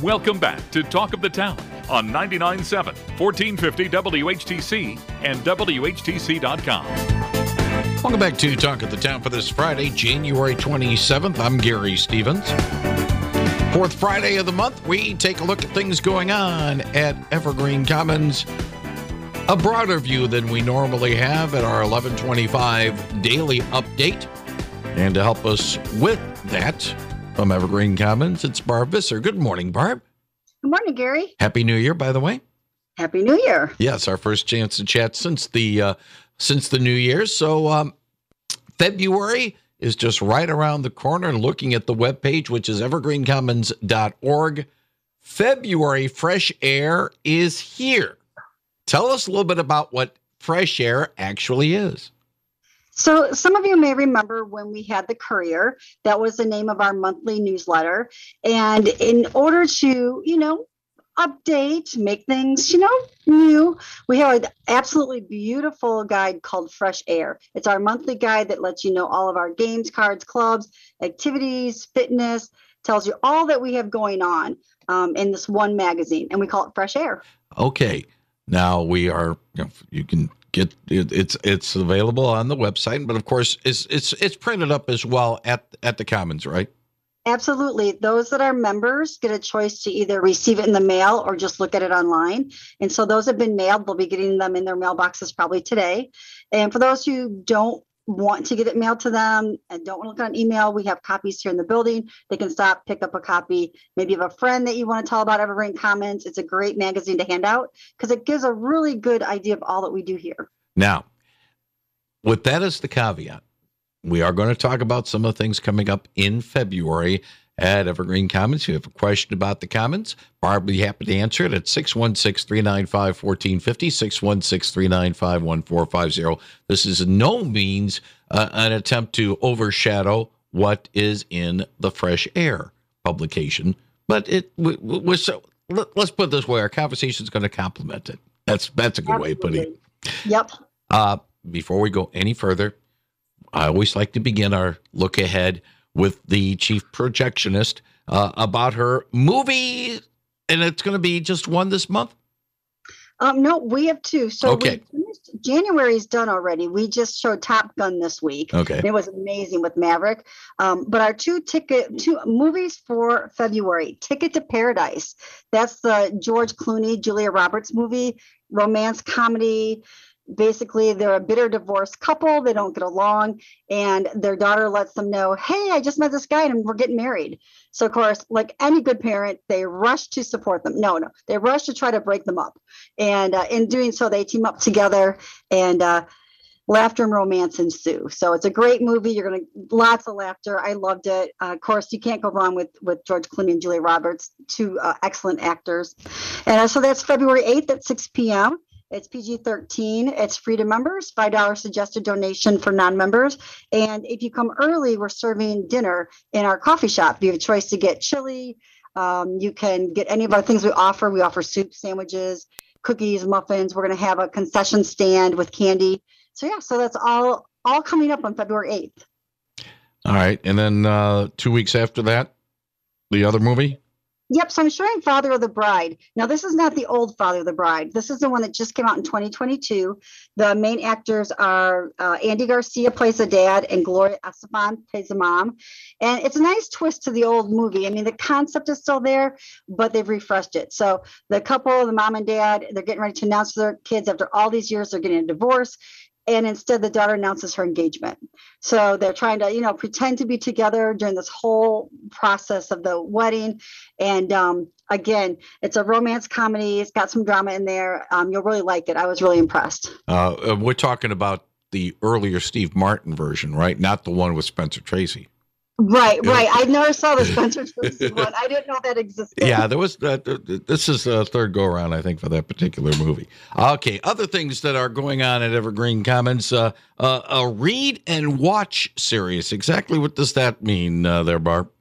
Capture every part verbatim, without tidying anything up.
Welcome back to Talk of the Town on ninety-nine point seven, fourteen fifty W H T C and W H T C dot com. Welcome back to Talk of the Town for this Friday, January twenty-seventh. I'm Gary Stevens. Fourth Friday of the month, we take a look at things going on at Evergreen Commons. A broader view than we normally have at our eleven twenty-five daily update. And to help us with that, from Evergreen Commons, it's Barb Visser. Good morning, Barb. Good morning, Gary. Happy New Year, by the way. Happy New Year. Yes, our first chance to chat since the uh, since the New Year. So um, February is just right around the corner, and looking at the webpage, which is evergreen commons dot org, February Fresh Air is here. Tell us a little bit about what Fresh Air actually is. So some of you may remember when we had the Courier. That was the name of our monthly newsletter. And in order to, you know, update, make things, you know, new, we have an absolutely beautiful guide called Fresh Air. It's our monthly guide that lets you know all of our games, cards, clubs, activities, fitness, tells you all that we have going on um, in this one magazine. And we call it Fresh Air. Okay. Now we are, you know, you can get it, it's it's available on the website, but of course it's it's it's printed up as well at at the Commons, right? Absolutely. Those that are members get a choice to either receive it in the mail or just look at it online. And so those have been mailed. They'll be getting them in their mailboxes probably today. And for those who don't want to get it mailed to them and don't want to look on email, we have copies here in the building. They can stop, pick up a copy. Maybe you have a friend that you want to tell about Evergreen Commons. It's a great magazine to hand out because it gives a really good idea of all that we do here. Now, with that as the caveat, we are going to talk about some of the things coming up in February at Evergreen Commons. If you have a question about the Commons, Barb will be happy to answer it at six one six, three nine five, one four five zero, six one six, three nine five, one four five zero. This is in no means uh, an attempt to overshadow what is in the Fresh Air publication, but it we, we're so, let, let's put it this way, our conversation is going to complement it. That's, that's a good Absolutely. way of putting it. Yep. Uh, before we go any further, I always like to begin our look ahead with the chief projectionist uh, about her movie, and it's going to be just one this month? Um, no, we have two. So okay. we finished, January's done already. We just showed Top Gun this week. Okay. It was amazing with Maverick. Um, but our two ticket, two movies for February, Ticket to Paradise. That's the George Clooney, Julia Roberts movie, romance comedy. Basically, they're a bitter divorced couple. They don't get along. And their daughter lets them know, hey, I just met this guy and we're getting married. So, of course, like any good parent, they rush to support them. No, no, they rush to try to break them up. And uh, in doing so, they team up together and uh, laughter and romance ensue. So it's a great movie. You're going to lots of laughter. I loved it. Uh, of course, you can't go wrong with, with George Clooney and Julia Roberts, two uh, excellent actors. And uh, so that's February eighth at six p.m. It's P G thirteen. It's free to members, five dollars suggested donation for non-members. And if you come early, we're serving dinner in our coffee shop. You have a choice to get chili. Um, you can get any of our things we offer. We offer soup, sandwiches, cookies, muffins. We're going to have a concession stand with candy. So, yeah, so that's all, all coming up on February eighth. All right. And then uh, two weeks after that, the other movie? Yep. So I'm showing Father of the Bride. Now, this is not the old Father of the Bride. This is the one that just came out in twenty twenty-two. The main actors are uh, Andy Garcia plays the dad and Gloria Estefan plays the mom. And it's a nice twist to the old movie. I mean, the concept is still there, but they've refreshed it. So the couple, the mom and dad, they're getting ready to announce to their kids after all these years, they're getting a divorce. And instead, the daughter announces her engagement. So they're trying to, you know, pretend to be together during this whole process of the wedding. And um, again, it's a romance comedy. It's got some drama in there. Um, you'll really like it. I was really impressed. Uh, we're talking about the earlier Steve Martin version, right? Not the one with Spencer Tracy. Right, right. I never saw the Spencer Tracy one. I didn't know that existed. Yeah, there was. Uh, this is a third go around, I think, for that particular movie. Okay, other things that are going on at Evergreen Commons: uh, uh, a read and watch series. Exactly what does that mean, uh, there, Barb?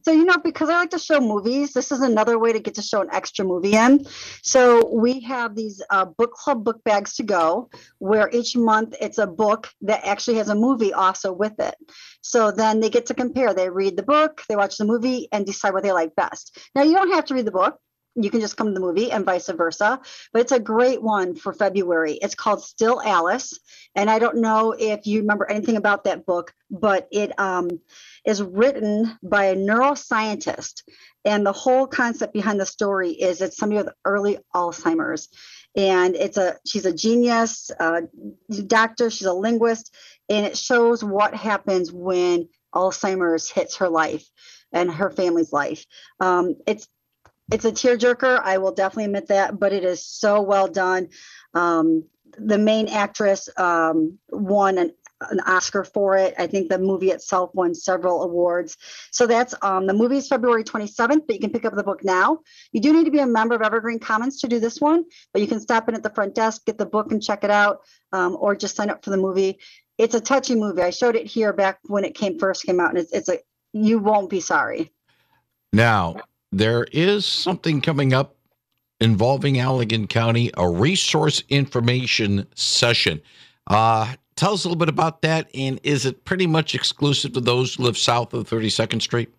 So, you know, because I like to show movies, this is another way to get to show an extra movie in. So we have these uh, book club book bags to go, where each month it's a book that actually has a movie also with it. So then they get to compare. They read the book, they watch the movie, and decide what they like best. Now, you don't have to read the book. You can just come to the movie and vice versa. But it's a great one for February. It's called Still Alice. And I don't know if you remember anything about that book, but it um, is written by a neuroscientist. And the whole concept behind the story is it's somebody with early Alzheimer's. And it's a she's a genius uh, doctor. She's a linguist. And it shows what happens when Alzheimer's hits her life and her family's life. Um, it's It's a tearjerker, I will definitely admit that, but it is so well done. Um, the main actress um, won an, an Oscar for it. I think the movie itself won several awards. So that's um, the movie is February twenty-seventh, but you can pick up the book now. You do need to be a member of Evergreen Commons to do this one, but you can stop in at the front desk, get the book and check it out, um, or just sign up for the movie. It's a touchy movie. I showed it here back when it came first came out, and it's, it's a you won't be sorry. Now, there is something coming up involving Allegan County, a resource information session. Uh, tell us a little bit about that, and is it pretty much exclusive to those who live south of thirty-second Street?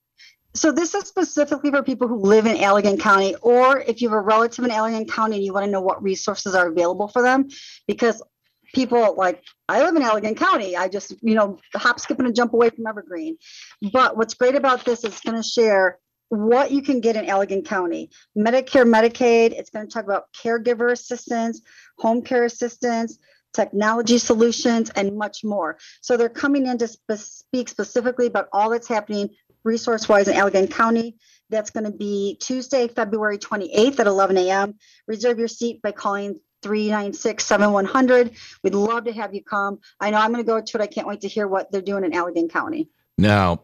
So this is specifically for people who live in Allegan County, or if you have a relative in Allegan County and you want to know what resources are available for them, because people like, I live in Allegan County. I just, you know, hop, skip, and a jump away from Evergreen. But what's great about this is it's going to share what you can get in Allegan County. Medicare, Medicaid, it's going to talk about caregiver assistance, home care assistance, technology solutions, and much more. So they're coming in to spe- speak specifically about all that's happening resource-wise in Allegan County. That's going to be Tuesday, February twenty-eighth at eleven a.m. Reserve your seat by calling three nine six, seven one zero zero. We'd love to have you come. I know I'm going to go to it. I can't wait to hear what they're doing in Allegan County. Now,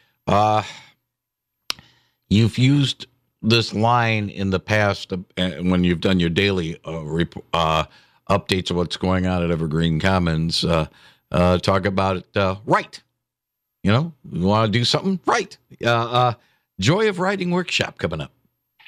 uh, you've used this line in the past uh, when you've done your daily uh, rep- uh, updates of what's going on at Evergreen Commons. Uh, uh, talk about it uh, right. You know, you want to do something right. Uh, uh, Joy of Writing Workshop coming up.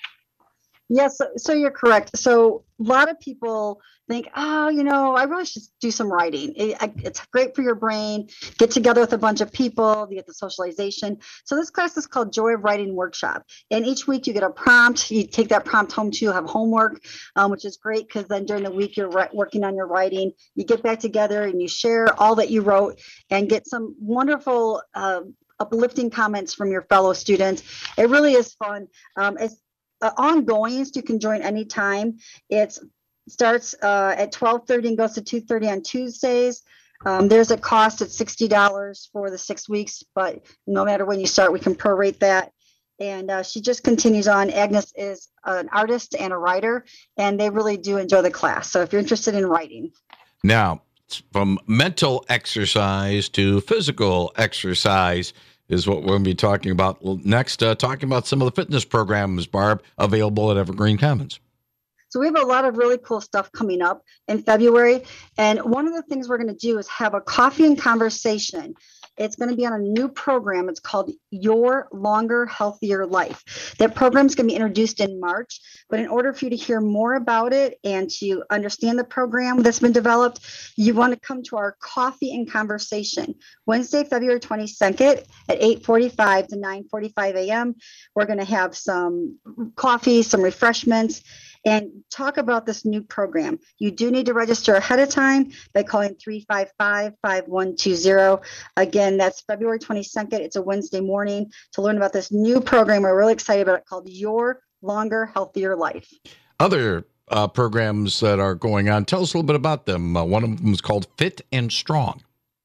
Yes, so, so you're correct. So a lot of people think, oh, you know, I really should do some writing. It, I, it's great for your brain. Get together with a bunch of people, you get the socialization. So this class is called Joy of Writing Workshop. And each week you get a prompt. You take that prompt home too, have homework, um, which is great because then during the week you're ri- working on your writing. You get back together and you share all that you wrote and get some wonderful uh, uplifting comments from your fellow students. It really is fun. Um, it's Uh, ongoing, so you can join anytime. It starts uh, at twelve thirty and goes to two thirty on Tuesdays. Um, there's a cost at sixty dollars for the six weeks, but no matter when you start, we can prorate that. And uh, she just continues on. Agnes is an artist and a writer, and they really do enjoy the class. So if you're interested in writing. Now, from mental exercise to physical exercise is what we're going to be talking about next, uh, talking about some of the fitness programs, Barb, available at Evergreen Commons. So we have a lot of really cool stuff coming up in February. And one of the things we're going to do is have a coffee and conversation. It's going to be on a new program. It's called Your Longer, Healthier Life. That program is going to be introduced in March. But in order for you to hear more about it and to understand the program that's been developed, you want to come to our coffee and conversation. Wednesday, February twenty-second at eight forty-five to nine forty-five a.m. We're going to have some coffee, some refreshments, and talk about this new program. You do need to register ahead of time by calling three five five, five one two zero. Again, that's February twenty-second. It's a Wednesday morning to learn about this new program. We're really excited about it called Your Longer, Healthier Life. Other uh, programs that are going on, tell us a little bit about them. Uh, one of them is called Fit and Strong.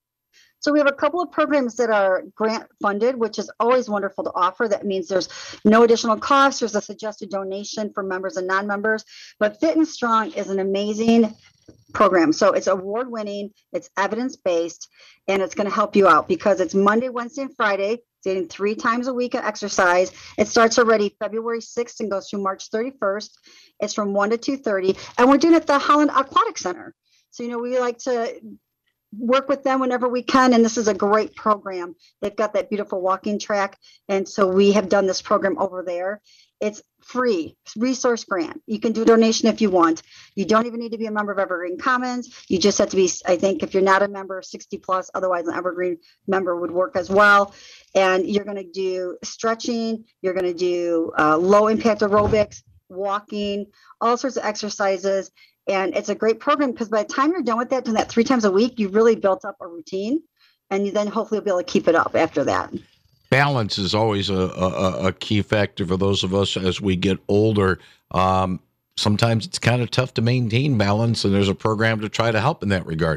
So we have a couple of programs that are grant funded, which is always wonderful to offer. That means there's no additional cost. There's a suggested donation for members and non-members. But Fit and Strong is an amazing program. So it's award winning, it's evidence based, and it's going to help you out because it's Monday, Wednesday, and Friday. Getting three times a week of exercise. It starts already February sixth and goes through March thirty-first. It's from one to two thirty. And we're doing it at the Holland Aquatic Center. So, you know, we like to work with them whenever we can. And this is a great program. They've got that beautiful walking track. And so we have done this program over there. It's free resource grant. You can do a donation if you want. You don't even need to be a member of Evergreen Commons. You just have to be, I think, if you're not a member, sixty plus, otherwise an Evergreen member would work as well. And you're going to do stretching. You're going to do uh, low impact aerobics, walking, all sorts of exercises. And it's a great program because by the time you're done with that, doing that three times a week, you've really built up a routine, and you then hopefully will be able to keep it up after that. Balance is always a, a, a key factor for those of us as we get older. Um, sometimes it's kind of tough to maintain balance, and there's a program to try to help in that regard.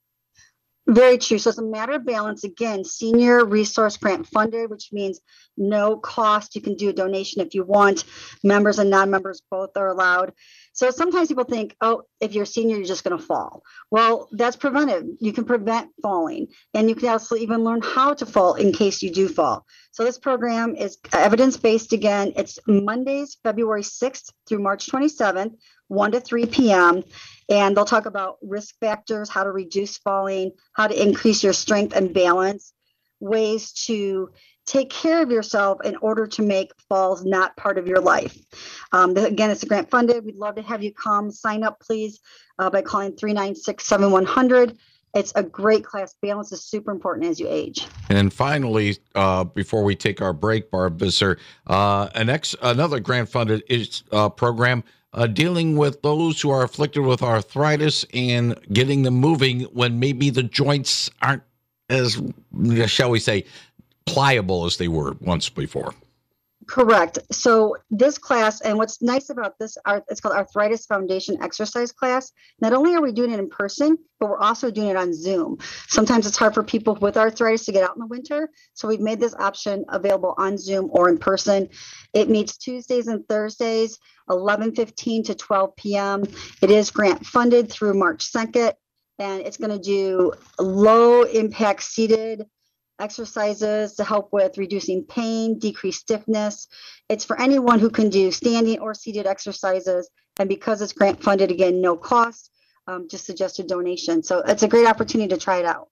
Very true. So it's a matter of balance. Again, senior resource grant funded, which means no cost. You can do a donation if you want. Members and non-members both are allowed. So sometimes people think, oh, if you're a senior, you're just going to fall. Well, that's preventive. You can prevent falling, and you can also even learn how to fall in case you do fall. So this program is evidence-based. Again, it's Mondays, February sixth through March twenty-seventh, one to three p.m. And they'll talk about risk factors, how to reduce falling, how to increase your strength and balance, ways to take care of yourself in order to make falls not part of your life. Um, again, it's a grant funded. We'd love to have you come. Sign up, please, uh, by calling three nine six, seven one zero zero. It's a great class. Balance is super important as you age. And finally, uh, before we take our break, Barb Visser, uh, an ex- another grant funded is, uh, program uh, dealing with those who are afflicted with arthritis and getting them moving when maybe the joints aren't as, shall we say, pliable as they were once before. Correct. So this class, and what's nice about this, it's called Arthritis Foundation Exercise Class. Not only are we doing it in person, but we're also doing it on Zoom. Sometimes it's hard for people with arthritis to get out in the winter. So we've made this option available on Zoom or in person. It meets Tuesdays and Thursdays, eleven fifteen to twelve p.m. It is grant funded through March second, and it's going to do low impact seated exercises to help with reducing pain, decrease stiffness. It's for anyone who can do standing or seated exercises. And because it's grant funded, again, no cost, um, just suggested donation. So it's a great opportunity to try it out.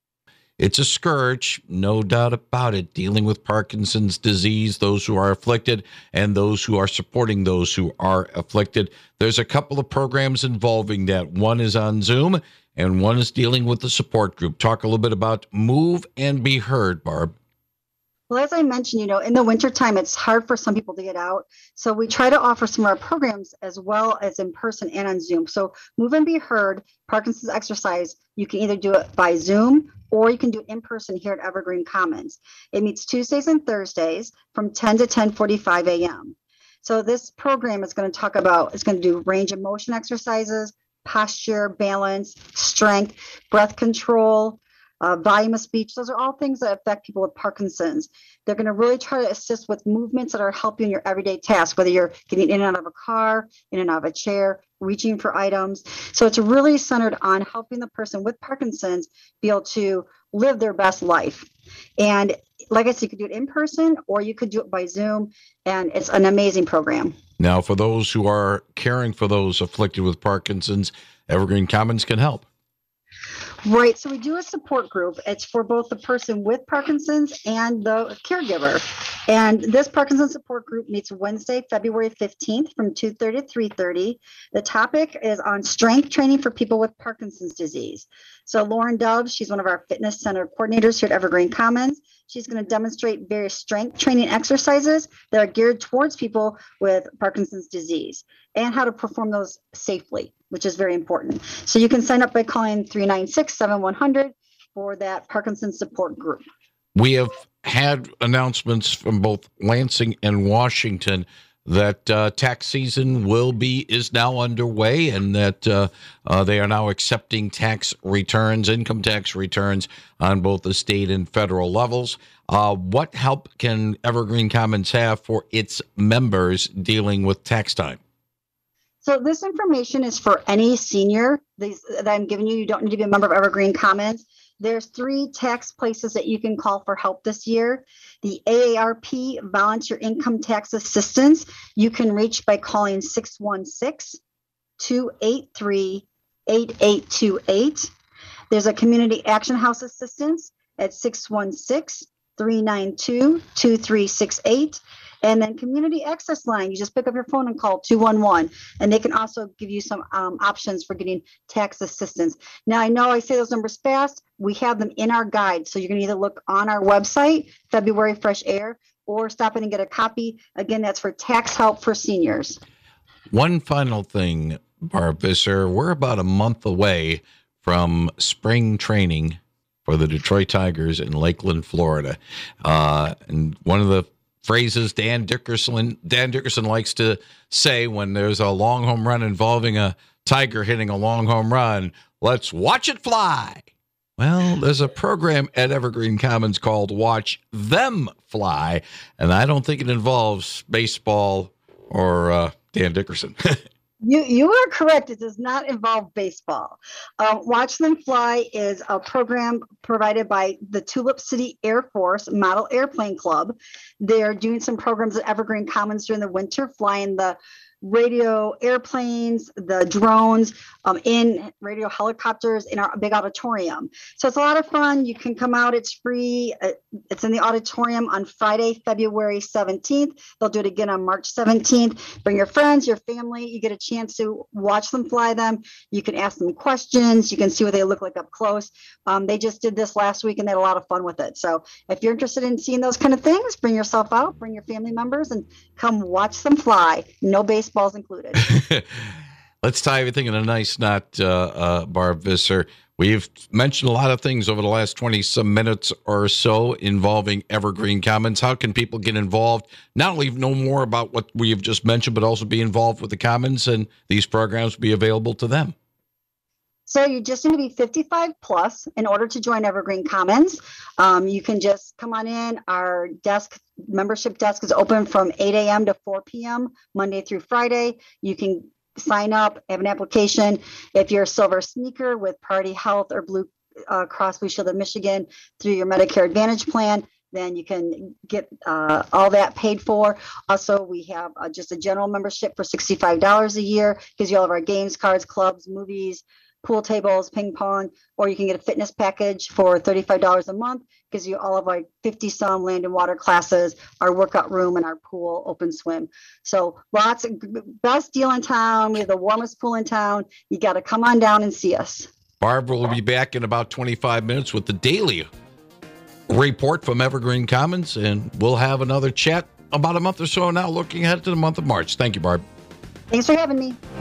It's a scourge, no doubt about it, dealing with Parkinson's disease, those who are afflicted and those who are supporting those who are afflicted. There's a couple of programs involving that. One is on Zoom and one is dealing with the support group. Talk a little bit about Move and Be Heard, Barb. Well, as I mentioned, you know, in the wintertime, it's hard for some people to get out. So we try to offer some of our programs as well as in person and on Zoom. So Move and Be Heard, Parkinson's exercise, you can either do it by Zoom or you can do it in person here at Evergreen Commons. It meets Tuesdays and Thursdays from ten to ten forty-five a.m. So this program is going to talk about, it's going to do range of motion exercises, posture, balance, strength, breath control, uh, volume of speech. Those are all things that affect people with Parkinson's. They're going to really try to assist with movements that are helping your everyday tasks, whether you're getting in and out of a car, in and out of a chair, reaching for items. So it's really centered on helping the person with Parkinson's be able to live their best life. And like I said, you could do it in person or you could do it by Zoom, and it's an amazing program. Now, for those who are caring for those afflicted with Parkinson's, Evergreen Commons can help. Right. So we do a support group. It's for both the person with Parkinson's and the caregiver. And this Parkinson's support group meets Wednesday, February fifteenth from two thirty to three thirty. The topic is on strength training for people with Parkinson's disease. So Lauren Dove, she's one of our fitness center coordinators here at Evergreen Commons. She's going to demonstrate various strength training exercises that are geared towards people with Parkinson's disease and how to perform those safely, which is very important. So you can sign up by calling three nine six, seven one zero zero for that Parkinson's support group. We have had announcements from both Lansing and Washington that uh, tax season will be is now underway, and that uh, uh, they are now accepting tax returns, income tax returns on both the state and federal levels. Uh, what help can Evergreen Commons have for its members dealing with tax time? So this information is for any senior these, that I'm giving you. You don't need to be a member of Evergreen Commons. There's three tax places that you can call for help this year. The A A R P Volunteer Income Tax Assistance, you can reach by calling six one six, two eight three, eight eight two eight. There's a Community Action House assistance at six one six, three nine two, two three six eight. And then Community Access Line, you just pick up your phone and call two one one, and they can also give you some um, options for getting tax assistance. Now, I know I say those numbers fast. We have them in our guide, so you can either look on our website, February Fresh Air, or stop in and get a copy. Again, that's for tax help for seniors. One final thing, Barb Visser, we're about a month away from spring training for the Detroit Tigers in Lakeland, Florida. Uh, and one of the phrases Dan Dickerson Dan Dickerson likes to say when there's a long home run involving a Tiger hitting a long home run, let's watch it fly. Well, there's a program at Evergreen Commons called Watch Them Fly, and I don't think it involves baseball or uh, Dan Dickerson. You you are correct. It does not involve baseball. Uh, Watch Them Fly is a program provided by the Tulip City Air Force Model Airplane Club. They're doing some programs at Evergreen Commons during the winter, flying the radio airplanes, the drones, um, in radio helicopters in our big auditorium. So it's a lot of fun. You can come out. It's free. Uh, It's in the auditorium on Friday, February seventeenth. They'll do it again on March seventeenth. Bring your friends, your family. You get a chance to watch them fly them. You can ask them questions. You can see what they look like up close. Um, they just did this last week and they had a lot of fun with it. So if you're interested in seeing those kind of things, bring yourself out, bring your family members, and come watch them fly. No baseballs included. Let's tie everything in a nice knot, uh, uh, Barb Visser. We've mentioned a lot of things over the last twenty-some minutes or so involving Evergreen Commons. How can people get involved? Not only know more about what we have just mentioned, but also be involved with the Commons, and these programs be available to them. So you just need to be fifty-five plus in order to join Evergreen Commons. Um, you can just come on in. Our desk, membership desk is open from eight a.m. to four p.m. Monday through Friday. You can sign up, have an application. If you're a silver sneaker with Priority Health or Blue uh, Cross Blue Shield of Michigan through your Medicare Advantage plan, then you can get uh, all that paid for. Also, we have uh, just a general membership for sixty-five dollars a year. Gives you all of our games, cards, clubs, movies, pool tables, ping pong, or you can get a fitness package for thirty-five dollars a month. Gives you all of our fifty some land and water classes, our workout room, and our pool, open swim. So lots of best deal in town. We have the warmest pool in town. You got to come on down and see us. Barbara will be back in about twenty-five minutes with the daily report from Evergreen Commons, and we'll have another chat about a month or so now, looking ahead to the month of March. Thank you, Barb. Thanks for having me.